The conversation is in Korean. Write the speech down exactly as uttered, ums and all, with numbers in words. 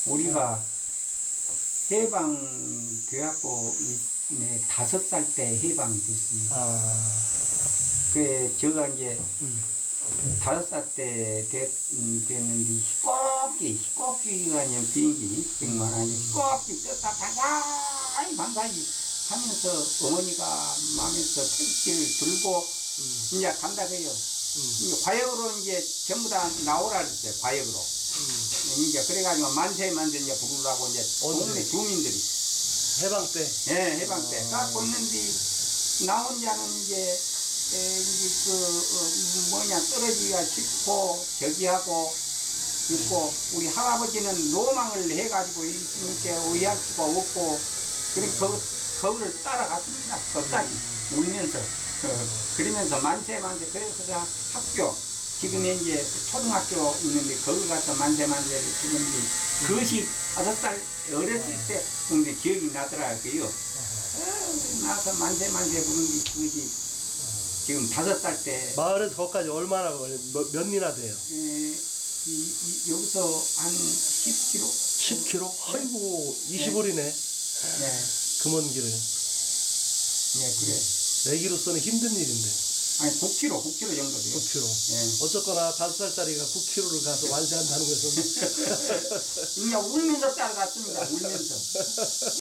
우리가 해방돼갖고 네, 다섯 살 때 해방됐습니다. 아, 그 제가 이제 음. 다섯 살 때 됐, 음, 됐는데 희곡기 희곡기가 아니라 비행기 정말 아니 희곡기 떴다 반가이 반가이 하면서 어머니가 마음에서 택시를 들고 음. 이제 간다 그래요. 음. 이제 과역으로 이제 전부 다 나오라 그랬어요. 과역으로. 음. 이제 그래가지고 만세 만세 이제 부르라고 이제 언제? 동네 주민들이 해방 때. 예 해방 때 갖고 있는데 나 혼자는 이제 에, 이제 그 어, 뭐냐 떨어지기가 싫고 저기하고 있고 우리 할아버지는 로망을 해가지고 이렇게 의할 수가 없고 그래 그 거기를 따라갔습니다. 끝까지 울면서 어, 그러면서 만세 만세 그래서 그 학교 지금 이제 초등학교 있는데 거기 가서 만세 만세를 치는데 그것이 다섯 살 어렸을 때 근데 기억이 나더라고요. 어, 나서 만세 만세 부르는 게 그것이 지금 다섯 살 때 마을에서 거기까지 얼마나 걸려? 몇, 몇 미나 돼요? 에, 이, 이, 여기서 한 십 킬로미터 십 킬로미터? 아이고, 이십 불이네. 네, 그 먼 길을. 네 그래. 애기로서는 힘든 일인데. 아니 구 킬로미터 구 킬로미터 정도 돼요. 구 킬로미터. 예. 어쨌거나 다섯 살짜리가 구 킬로미터를 가서 완세한다는 것은 그냥 울면서 따라갔습니다. 울면서.